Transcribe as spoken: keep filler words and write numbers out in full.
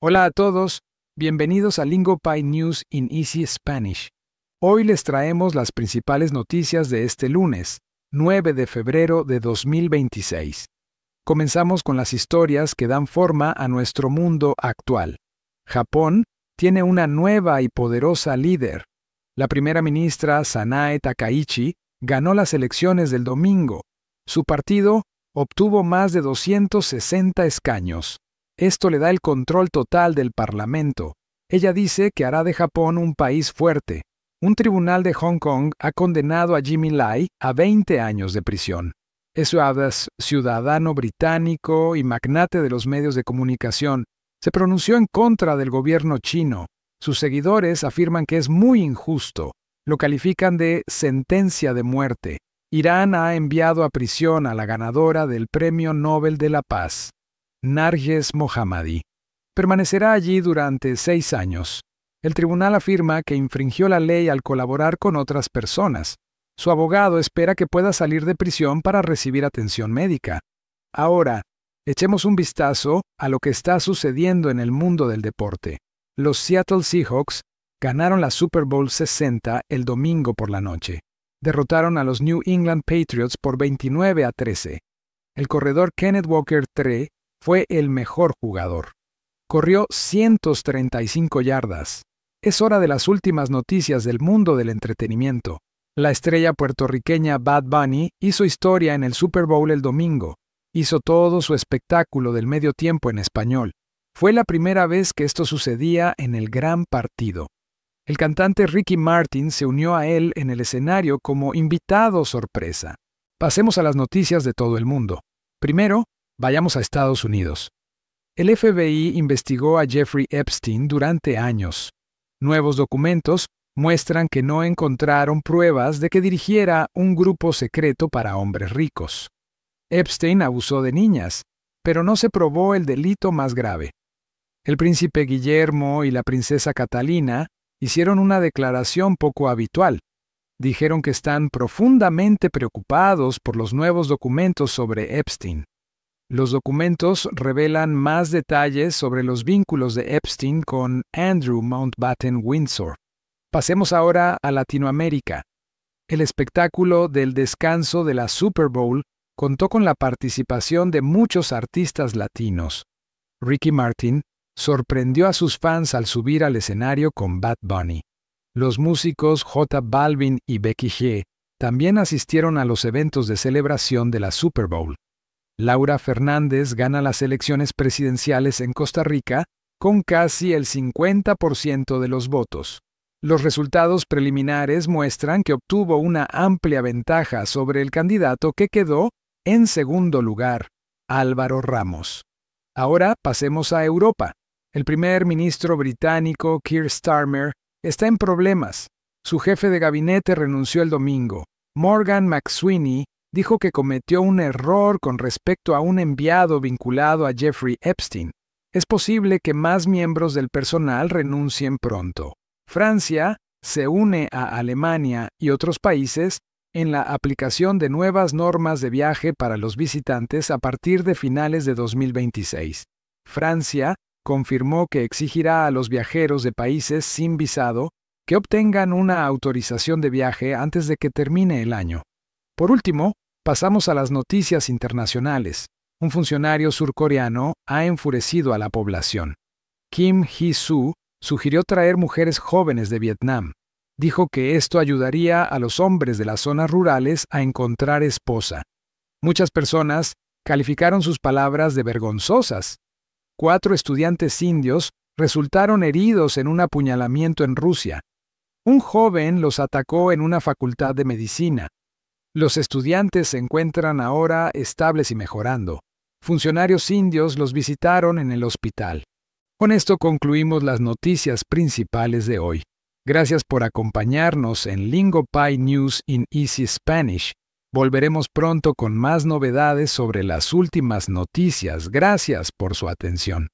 Hola a todos, bienvenidos a LingoPie News in Easy Spanish. Hoy les traemos las principales noticias de este lunes, nueve de febrero de dos mil veintiséis. Comenzamos con las historias que dan forma a nuestro mundo actual. Japón tiene una nueva y poderosa líder. La primera ministra Sanae Takaichi ganó las elecciones del domingo. Su partido obtuvo más de doscientos sesenta escaños. Esto le da el control total del Parlamento. Ella dice que hará de Japón un país fuerte. Un tribunal de Hong Kong ha condenado a Jimmy Lai a veinte años de prisión. Es ciudadano británico y magnate de los medios de comunicación. Se pronunció en contra del gobierno chino. Sus seguidores afirman que es muy injusto. Lo califican de sentencia de muerte. Irán ha enviado a prisión a la ganadora del Premio Nobel de la Paz, Narges Mohammadi. Permanecerá allí durante seis años. El tribunal afirma que infringió la ley al colaborar con otras personas. Su abogado espera que pueda salir de prisión para recibir atención médica. Ahora, echemos un vistazo a lo que está sucediendo en el mundo del deporte. Los Seattle Seahawks ganaron la Super Bowl sesenta el domingo por la noche. Derrotaron a los New England Patriots por veintinueve a trece. El corredor Kenneth Walker tercero fue el mejor jugador. Corrió ciento treinta y cinco yardas. Es hora de las últimas noticias del mundo del entretenimiento. La estrella puertorriqueña Bad Bunny hizo historia en el Super Bowl el domingo. Hizo todo su espectáculo del medio tiempo en español. Fue la primera vez que esto sucedía en el gran partido. El cantante Ricky Martin se unió a él en el escenario como invitado sorpresa. Pasemos a las noticias de todo el mundo. Primero, vayamos a Estados Unidos. El F B I investigó a Jeffrey Epstein durante años. Nuevos documentos muestran que no encontraron pruebas de que dirigiera un grupo secreto para hombres ricos. Epstein abusó de niñas, pero no se probó el delito más grave. El príncipe Guillermo y la princesa Catalina hicieron una declaración poco habitual. Dijeron que están profundamente preocupados por los nuevos documentos sobre Epstein. Los documentos revelan más detalles sobre los vínculos de Epstein con Andrew Mountbatten Windsor. Pasemos ahora a Latinoamérica. El espectáculo del descanso de la Super Bowl contó con la participación de muchos artistas latinos. Ricky Martin sorprendió a sus fans al subir al escenario con Bad Bunny. Los músicos J Balvin y Becky G también asistieron a los eventos de celebración de la Super Bowl. Laura Fernández gana las elecciones presidenciales en Costa Rica con casi el cincuenta por ciento de los votos. Los resultados preliminares muestran que obtuvo una amplia ventaja sobre el candidato que quedó en segundo lugar, Álvaro Ramos. Ahora pasemos a Europa. El primer ministro británico Keir Starmer está en problemas. Su jefe de gabinete renunció el domingo. Morgan McSweeney dijo que cometió un error con respecto a un enviado vinculado a Jeffrey Epstein. Es posible que más miembros del personal renuncien pronto. Francia se une a Alemania y otros países en la aplicación de nuevas normas de viaje para los visitantes a partir de finales de dos mil veintiséis. Francia confirmó que exigirá a los viajeros de países sin visado que obtengan una autorización de viaje antes de que termine el año. Por último, pasamos a las noticias internacionales. Un funcionario surcoreano ha enfurecido a la población. Kim Hee-soo sugirió traer mujeres jóvenes de Vietnam. Dijo que esto ayudaría a los hombres de las zonas rurales a encontrar esposa. Muchas personas calificaron sus palabras de vergonzosas. Cuatro estudiantes indios resultaron heridos en un apuñalamiento en Rusia. Un joven los atacó en una facultad de medicina. Los estudiantes se encuentran ahora estables y mejorando. Funcionarios indios los visitaron en el hospital. Con esto concluimos las noticias principales de hoy. Gracias por acompañarnos en LingoPie News in Easy Spanish. Volveremos pronto con más novedades sobre las últimas noticias. Gracias por su atención.